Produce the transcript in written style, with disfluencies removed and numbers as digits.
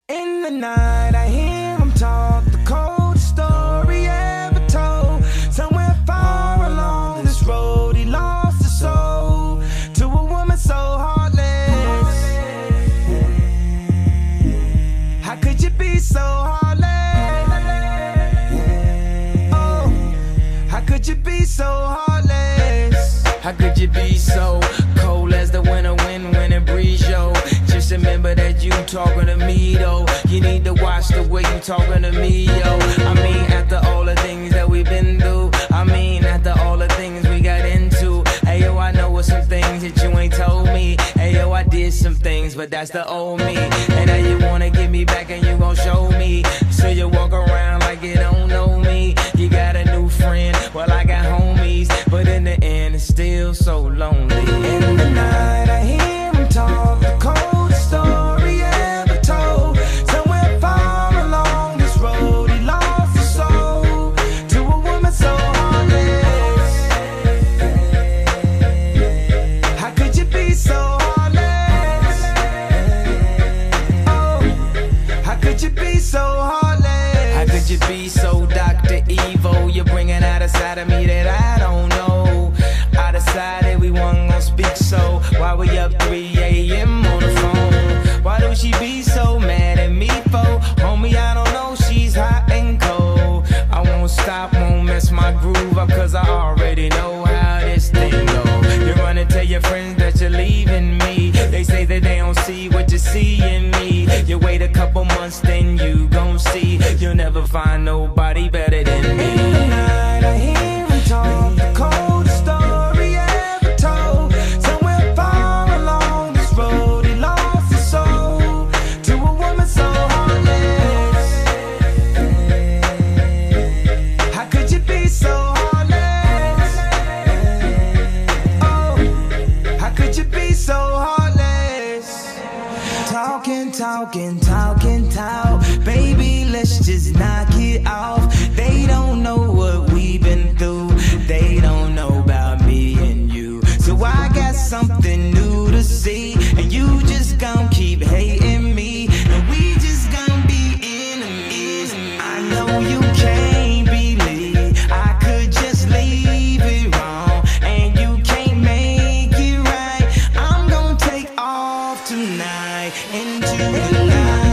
In the night, I hear him talk, the coldest story ever told. Somewhere far along this road, he lost his soul to a woman so heartless. How could you be so heartless? Oh, how could you be so heartless? How could you be so cold as the winter wind when it breeze, yo? Just remember that you talking to me, though. You need to watch the way you talking to me, yo. I mean, after all the things that we've been through, I mean, after all the things we got into. Hey, yo, I know what some things that you ain't told me. Hey, yo, I did some things, but that's the old me. And now you wanna get me back and you gon' show me. So you walk around like you don't know me. You got a new friend, well, I got homies. But in the end, it's still so lonely. In the night, I hear him talk, the coldest story ever told. Somewhere far along this road, he lost his soul to a woman so heartless. How could you be so heartless? Oh, how could you be so heartless? How could you be so Dr. Evil? You're bringing out a side of me that I don't know. I decided we wasn't gonna speak, so why we up 3 a.m. on the phone? Why do she be so mad at me for? Homie, I don't know, she's hot and cold. I won't stop, won't mess my groove up, cause I already know how this thing go. You're gonna tell your friends that you're leaving me. They say that they don't see what you see in me. You wait a couple months, then you gon' see. You'll never find nobody better than me. In the night, I hear him talk, the coldest story ever told. Somewhere far along this road, he lost his soul to a woman so heartless. How could you be so heartless? Oh, how could you be so heartless? Talking, talking, talking, talk. Baby, let's just knock it off. They don't know what we've been through. They don't know about me and you. So I got something new to see. And you just gon' keep hating me. And we just gon' be enemies. I know you can't believe I could just leave it wrong. And you can't make it right. I'm gon' take off tonight into the night.